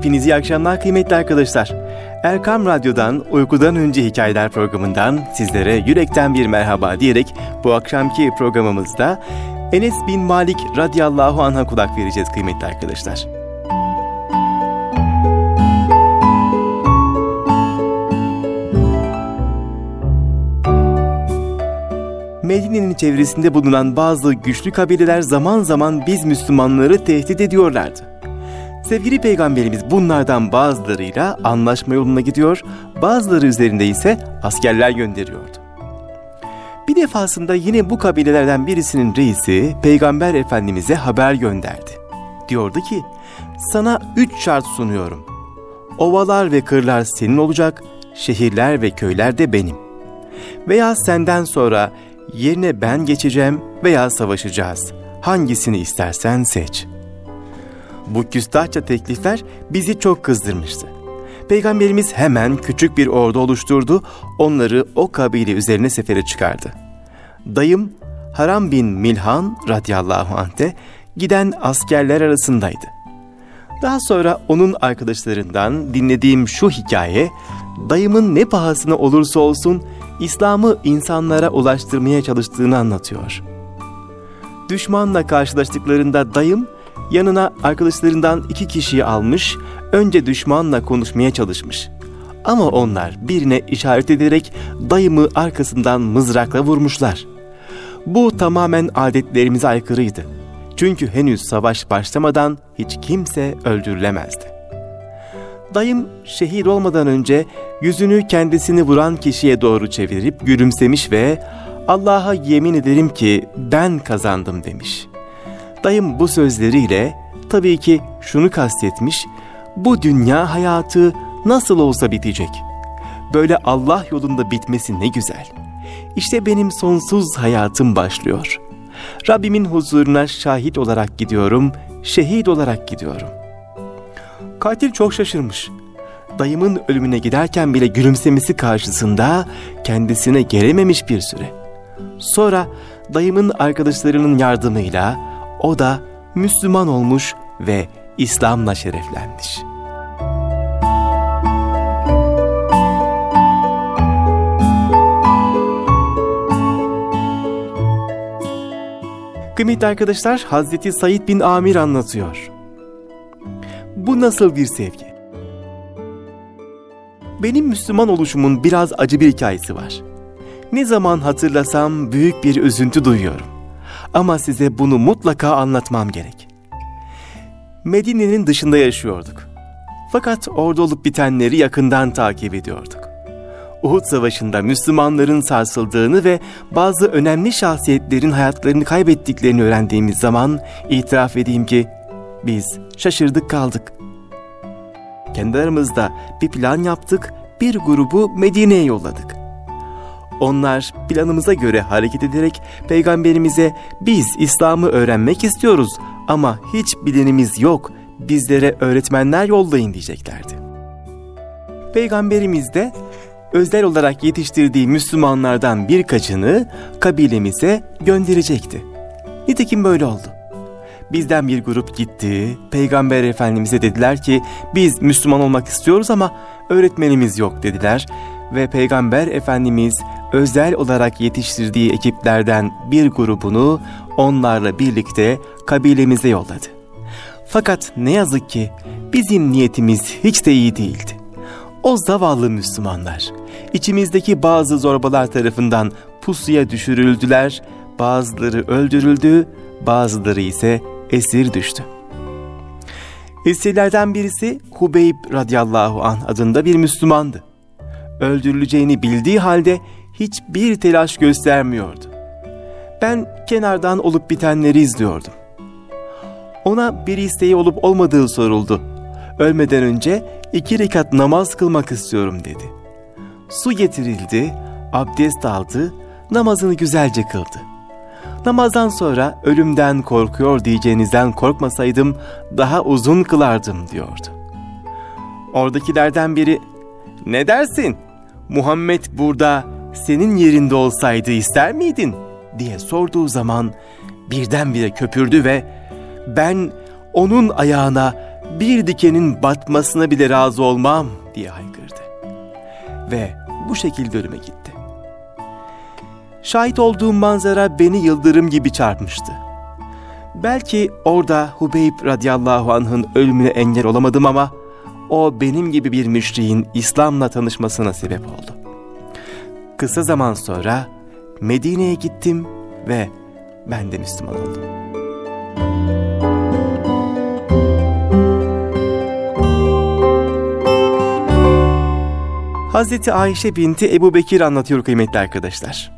Hepinize iyi akşamlar kıymetli arkadaşlar. Erkam Radyo'dan Uykudan Önce Hikayeler programından sizlere yürekten bir merhaba diyerek bu akşamki programımızda Enes bin Malik radıyallahu anh'a kulak vereceğiz kıymetli arkadaşlar. Medine'nin çevresinde bulunan bazı güçlü kabileler zaman zaman biz Müslümanları tehdit ediyorlardı. Sevgili Peygamberimiz bunlardan bazılarıyla anlaşma yoluna gidiyor, bazıları üzerinde ise askerler gönderiyordu. Bir defasında yine bu kabilelerden birisinin reisi Peygamber Efendimiz'e haber gönderdi. Diyordu ki, sana 3 şart sunuyorum. Ovalar ve kırlar senin olacak, şehirler ve köyler de benim. Veya senden sonra yerine ben geçeceğim veya savaşacağız. Hangisini istersen seç. Bu küstahça teklifler bizi çok kızdırmıştı. Peygamberimiz hemen küçük bir ordu oluşturdu, onları o kabile üzerine sefere çıkardı. Dayım Haram bin Milhan radıyallahu anh de giden askerler arasındaydı. Daha sonra onun arkadaşlarından dinlediğim şu hikaye, dayımın ne pahasına olursa olsun İslam'ı insanlara ulaştırmaya çalıştığını anlatıyor. Düşmanla karşılaştıklarında dayım yanına arkadaşlarından 2 kişiyi almış, önce düşmanla konuşmaya çalışmış. Ama onlar birine işaret ederek dayımı arkasından mızrakla vurmuşlar. Bu tamamen adetlerimize aykırıydı. Çünkü henüz savaş başlamadan hiç kimse öldürülemezdi. Dayım şehit olmadan önce yüzünü kendisini vuran kişiye doğru çevirip gülümsemiş ve Allah'a yemin ederim ki ben kazandım demiş. Dayım bu sözleriyle tabii ki şunu kastetmiş, bu dünya hayatı nasıl olsa bitecek. Böyle Allah yolunda bitmesi ne güzel. İşte benim sonsuz hayatım başlıyor. Rabbimin huzuruna şahit olarak gidiyorum, şehit olarak gidiyorum. Katil çok şaşırmış. Dayımın ölümüne giderken bile gülümsemesi karşısında kendisine gelememiş bir süre. Sonra dayımın arkadaşlarının yardımıyla o da Müslüman olmuş ve İslam'la şereflenmiş. Kıymetli arkadaşlar, Hazreti Said bin Amir anlatıyor. Bu nasıl bir sevgi? Benim Müslüman oluşumun biraz acı bir hikayesi var. Ne zaman hatırlasam büyük bir üzüntü duyuyorum. Ama size bunu mutlaka anlatmam gerek. Medine'nin dışında yaşıyorduk. Fakat orada olup bitenleri yakından takip ediyorduk. Uhud Savaşı'nda Müslümanların sarsıldığını ve bazı önemli şahsiyetlerin hayatlarını kaybettiklerini öğrendiğimiz zaman itiraf edeyim ki biz şaşırdık kaldık. Kendi aramızda bir plan yaptık, bir grubu Medine'ye yolladık. Onlar planımıza göre hareket ederek Peygamberimize biz İslam'ı öğrenmek istiyoruz ama hiç bilenimiz yok, bizlere öğretmenler yollayın diyeceklerdi. Peygamberimiz de özel olarak yetiştirdiği Müslümanlardan birkaçını kabilemize gönderecekti. Nitekim böyle oldu. Bizden bir grup gitti, Peygamber Efendimiz'e dediler ki biz Müslüman olmak istiyoruz ama öğretmenimiz yok dediler ve Peygamber Efendimiz özel olarak yetiştirdiği ekiplerden bir grubunu onlarla birlikte kabilemize yolladı. Fakat ne yazık ki bizim niyetimiz hiç de iyi değildi. O zavallı Müslümanlar içimizdeki bazı zorbalar tarafından pusuya düşürüldüler, bazıları öldürüldü, bazıları ise esir düştü. Esirlerden birisi Hubeyb radıyallahu anh adında bir Müslümandı. Öldürüleceğini bildiği halde hiçbir telaş göstermiyordu. Ben kenardan olup bitenleri izliyordum. Ona bir isteği olup olmadığı soruldu. Ölmeden önce 2 rekat namaz kılmak istiyorum dedi. Su getirildi, abdest aldı, namazını güzelce kıldı. Namazdan sonra ölümden korkuyor diyeceğinizden korkmasaydım daha uzun kılardım diyordu. Oradakilerden biri, ne dersin? Muhammed burada senin yerinde olsaydı ister miydin? diye sorduğu zaman birdenbire köpürdü ve ben onun ayağına bir dikenin batmasına bile razı olmam diye haykırdı. Ve bu şekilde ölüme gitti. Şahit olduğum manzara beni yıldırım gibi çarpmıştı. Belki orada Hubeyb radıyallahu anh'ın ölümüne engel olamadım ama o benim gibi bir müşriğin İslam'la tanışmasına sebep oldu. Kısa zaman sonra Medine'ye gittim ve ben de Müslüman oldum. Hazreti Ayşe binti Ebu Bekir anlatıyor kıymetli arkadaşlar.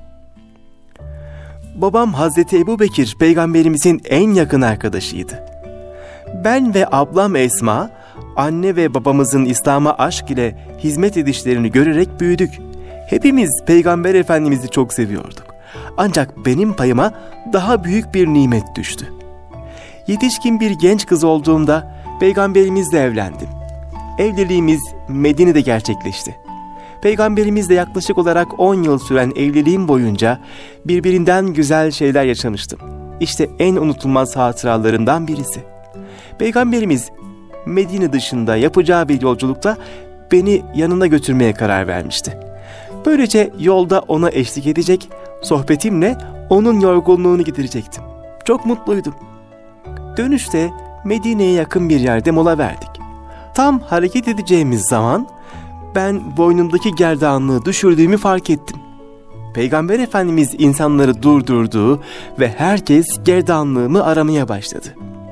Babam Hazreti Ebu Bekir peygamberimizin en yakın arkadaşıydı. Ben ve ablam Esma, anne ve babamızın İslam'a aşk ile hizmet edişlerini görerek büyüdük. Hepimiz Peygamber Efendimiz'i çok seviyorduk. Ancak benim payıma daha büyük bir nimet düştü. Yetişkin bir genç kız olduğumda Peygamberimizle evlendim. Evliliğimiz Medine'de gerçekleşti. Peygamberimizle yaklaşık olarak 10 yıl süren evliliğim boyunca birbirinden güzel şeyler yaşamıştım. İşte en unutulmaz hatıralarından birisi. Peygamberimiz Medine dışında yapacağı bir yolculukta beni yanına götürmeye karar vermişti. Böylece yolda ona eşlik edecek, sohbetimle onun yorgunluğunu giderecektim. Çok mutluydum. Dönüşte Medine'ye yakın bir yerde mola verdik. Tam hareket edeceğimiz zaman ben boynumdaki gerdanlığı düşürdüğümü fark ettim. Peygamber Efendimiz insanları durdurdu ve herkes gerdanlığımı aramaya başladı.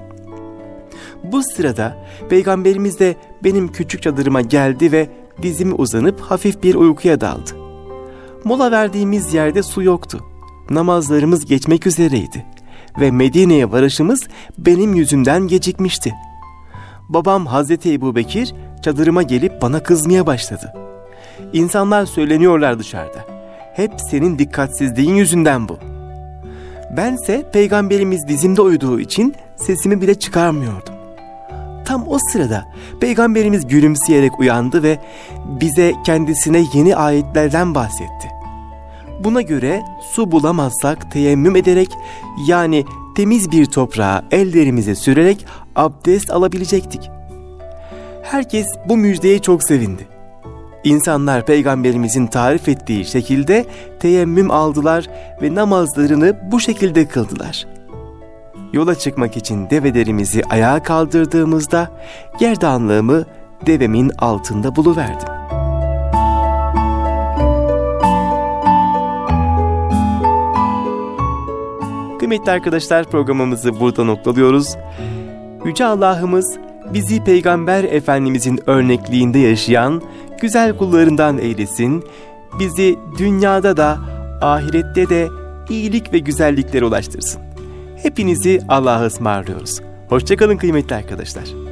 Bu sırada Peygamberimiz de benim küçük çadırıma geldi ve dizime uzanıp hafif bir uykuya daldı. Mola verdiğimiz yerde su yoktu. Namazlarımız geçmek üzereydi ve Medine'ye varışımız benim yüzümden gecikmişti. Babam Hazreti Ebu Bekir çadırıma gelip bana kızmaya başladı. İnsanlar söyleniyorlar dışarıda. Hep senin dikkatsizliğin yüzünden bu. Bense Peygamberimiz dizimde uyuduğu için sesimi bile çıkarmıyordum. Tam o sırada Peygamberimiz gülümseyerek uyandı ve bize kendisine yeni ayetlerden bahsetti. Buna göre su bulamazsak teyemmüm ederek, yani temiz bir toprağa ellerimize sürerek abdest alabilecektik. Herkes bu müjdeye çok sevindi. İnsanlar Peygamberimizin tarif ettiği şekilde teyemmüm aldılar ve namazlarını bu şekilde kıldılar. Yola çıkmak için develerimizi ayağa kaldırdığımızda gerdanlığımı devemin altında buluverdim. Kıymetli arkadaşlar, programımızı burada noktalıyoruz. Yüce Allah'ımız bizi Peygamber Efendimizin örnekliğinde yaşayan güzel kullarından eylesin. Bizi dünyada da ahirette de iyilik ve güzelliklere ulaştırsın. Hepinizi Allah'a ısmarlıyoruz. Hoşça kalın kıymetli arkadaşlar.